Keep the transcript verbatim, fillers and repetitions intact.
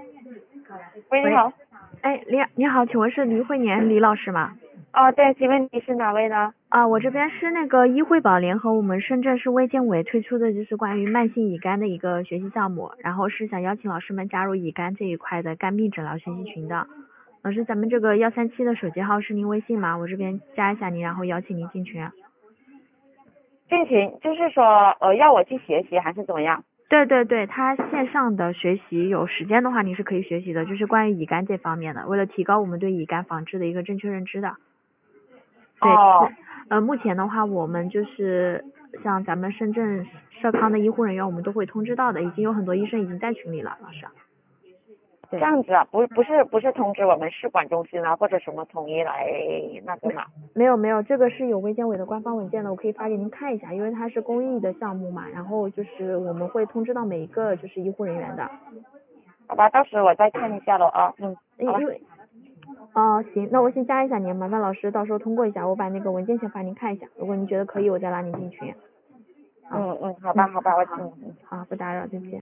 喂，你好。 哎，你你好，请问是黎慧年黎老师吗？ 哦，对，请问你是哪位呢？ 啊，我这边是那个医惠宝联合我们深圳市卫健委推出的就是关于慢性乙肝的一个学习项目，然后是想邀请老师们加入乙肝这一块的肝病诊疗学习群的。老师，咱们这个幺三七的手机号是您微信吗？我这边加一下您，然后邀请您进群。 进群就是说呃要我去学习还是怎么样？ 对对对，他线上的学习有时间的话您是可以学习的，就是关于乙肝这方面的，为了提高我们对乙肝防治的一个正确认知的。对， 哦， 呃，目前的话，我们就是像咱们深圳社康的医护人员，我们都会通知到的，已经有很多医生已经在群里了，老师。 这样子啊，不不是不是通知我们市管中心啊或者什么统一来那个嘛？ 没有没有，这个是有卫健委的官方文件的，我可以发给您看一下，因为它是公益的项目嘛，然后就是我们会通知到每一个就是医护人员的。 好吧，到时我再看一下了啊，嗯，好吧。 因为哦，行，那我先加一下您，麻烦老师到时候通过一下，我把那个文件先发您看一下，如果您觉得可以，我再拉您进群。 嗯嗯，好吧好吧，我嗯嗯。 好，不打扰，再见。